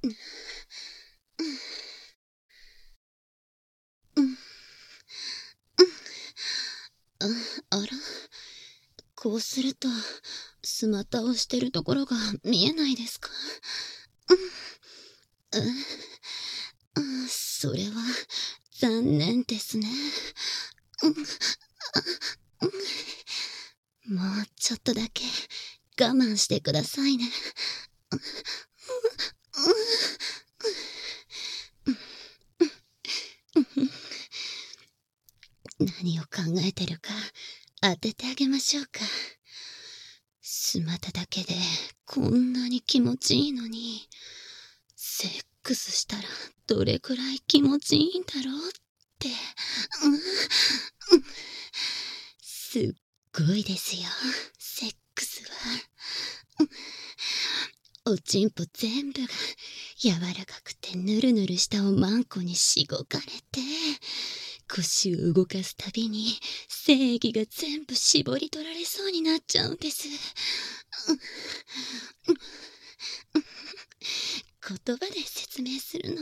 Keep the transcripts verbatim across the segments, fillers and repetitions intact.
うん。あ、あら。こうすると、スマタをしてるところが見えないですか？うん。うん、それは、残念ですね。うん。もうちょっとだけ、我慢してくださいね。何を考えてるか、当ててあげましょうか。スマタだけで、こんなに気持ちいいのに、セックスしたら、どれくらい気持ちいいんだろうって。うん、すっごいですよ、セックスは。おちんぽ全部が柔らかくてぬるぬるしたおまんこにしごかれて、腰を動かすたびに精液が全部絞り取られそうになっちゃうんです。言葉で説明するの、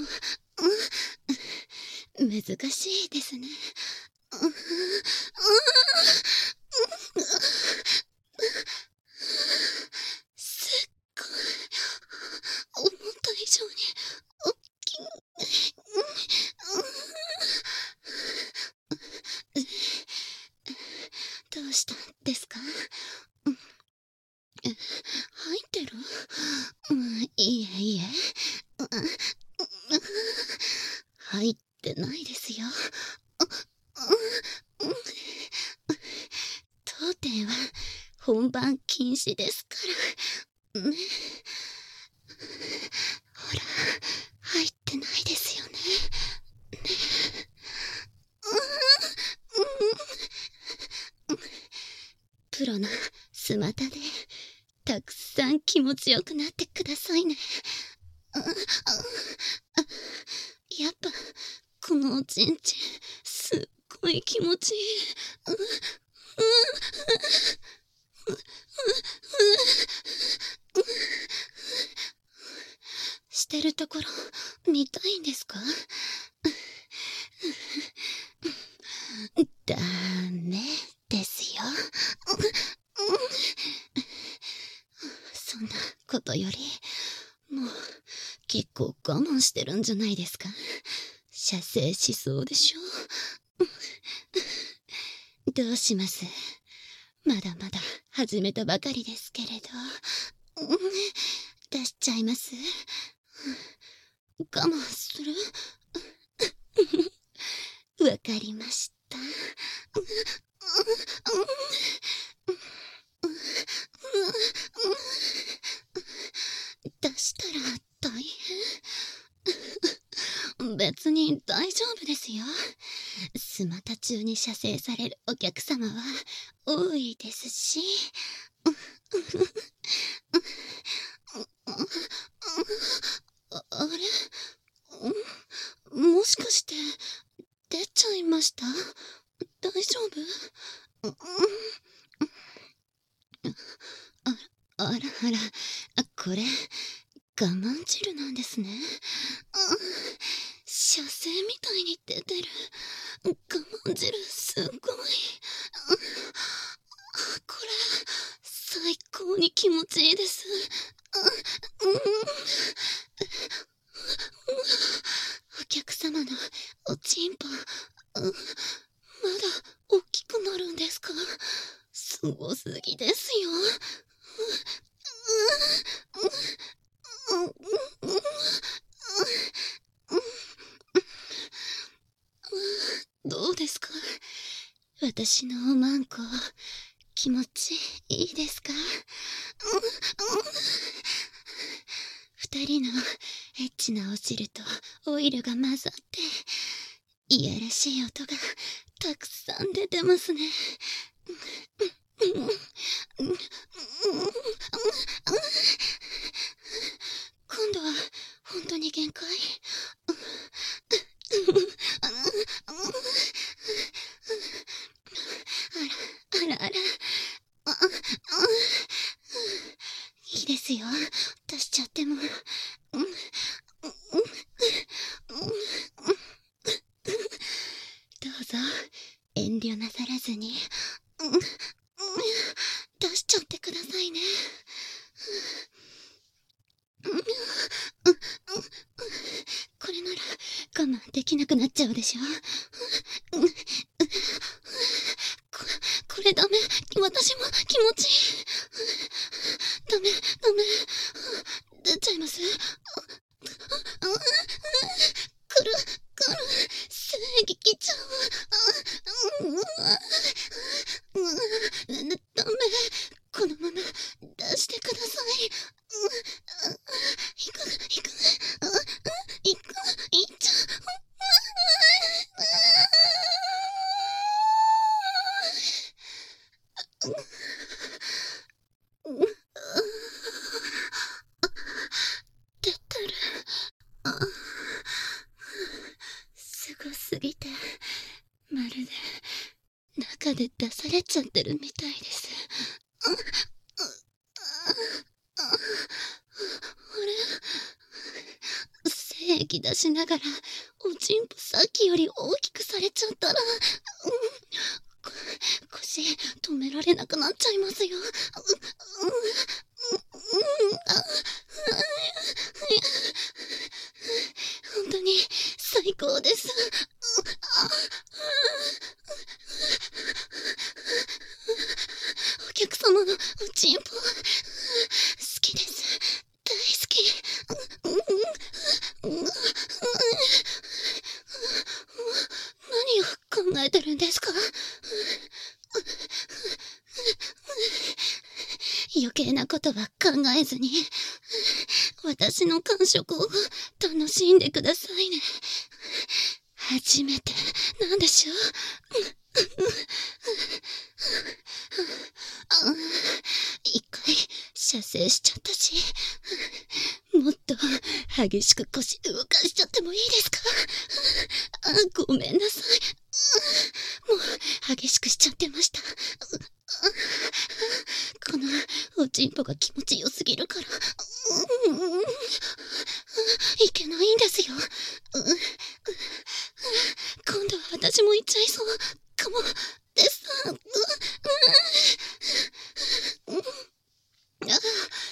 難しいですね。すっごい、思った以上におっきい。どうしたんですか？入ってる？うん、いいえいいえ。入ってないですよ。当店は本番禁止ですから。ね。ほら、入ってないですよね。ね。プロのスマタで、たくさん気持ちよくなってくださいね。やっぱ、このおちんちん、すっごい気持ちいい。してるところ、見たいんですか？ダメですよ。そんなことより、もう、結構我慢してるんじゃないですか？射精しそうでしょ？どうします？まだまだ始めたばかりですけれど。出しちゃいます？我慢する？わかりました。出したら大変？別に大丈夫ですよ。スマタ中に射精されるお客様は多いですし。あ、あれ？もしかして、出ちゃいました？大丈夫？あ、あらあら、あ、これ、我慢汁なんですね。射精みたいに出てる。我慢汁、すごい。これ、最高に気持ちいいです。お客様のおちんぽ、まだ大きくなるんですか？すごすぎですよ。どうですか？私のおまんこ、気持ちいいですか？二人のエッチなお汁とオイルが混ざって、いやらしい音がたくさん出てますね。今度は本当に限界？あらあらあら、いいですよ、出しちゃっても。 慮なさらずに、うん、うん、出しちゃってくださいね。うん、うん、うん、これなら我慢できなくなっちゃうでしょ。うん、うん、こ、これダメ。私も気持ちいい。ダメ、ダメ。出ちゃいます。くる、くる、正義来ちゃう。うん、うん、ダメ。このまま出してください。いく、いく、いく、いっちゃう。出てる。すごすぎて、まるで中で出されちゃってるみたいです。あれ、正義出しながらおちんぽさっきより大きくされちゃったら、うん、腰止められなくなっちゃいますよ。うん、うん、あ、本当に最高です。お客様のおちんぽ好きです。大好き。うん、うん、うん、何を考えてるんですか？余計なことは考えずに、私の感触を楽しんでくださいね。初めてなんでしょう。一回射精しちゃったし、もっと激しく腰動かしちゃってもいいですか？あ、ごめんなさい。もう激しくしちゃってました。このおちんぽが気持ちよすぎるから、うん、いけないんですよ。今度は私も行っちゃいそうかもです。あら、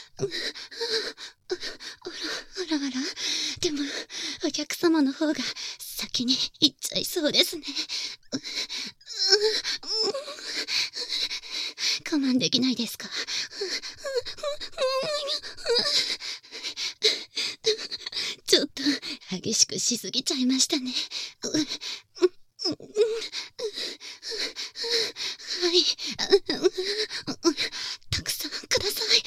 あらあら。でも、お客様の方が先に行っちゃいそうですね。我慢できないですか？ちょっと激しくしすぎちゃいましたね。はい。たくさんください。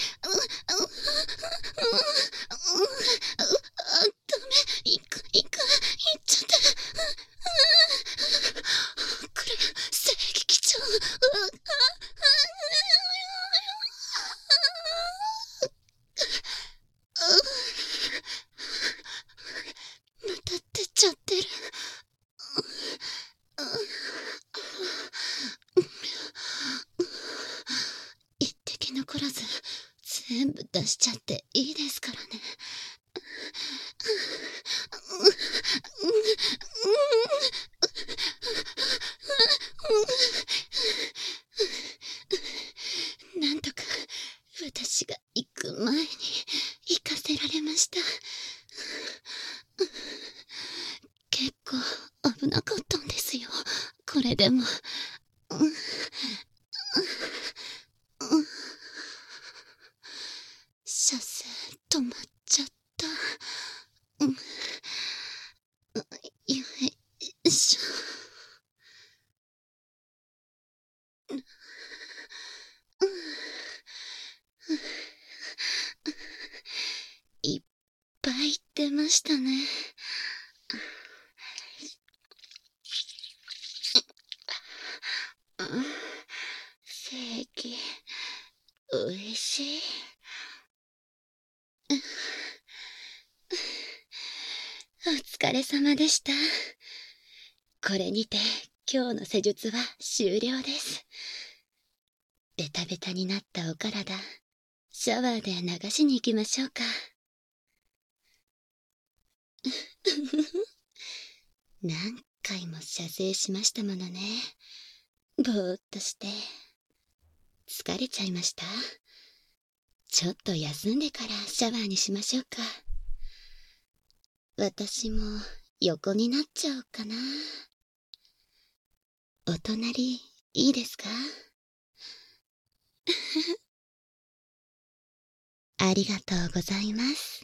あ、ダメ。いく、いく、いっちゃって。これ、正義来ちゃう。また出ちゃってる。一滴残らず全部出しちゃっていいですからね。なんとか私が行く前に行かせられました。結構危なかったんですよ、これでも。射精止まっちゃった。うん、よいしょ。いっぱい出ましたね。正義、おいしい。お疲れ様でした。これにて今日の施術は終了です。ベタベタになったお体、シャワーで流しに行きましょうか。何回も射精しましたものね。 ぼーっとして。疲れちゃいました？ちょっと休んでからシャワーにしましょうか。私も横になっちゃおうかな。お隣、いいですか？ありがとうございます。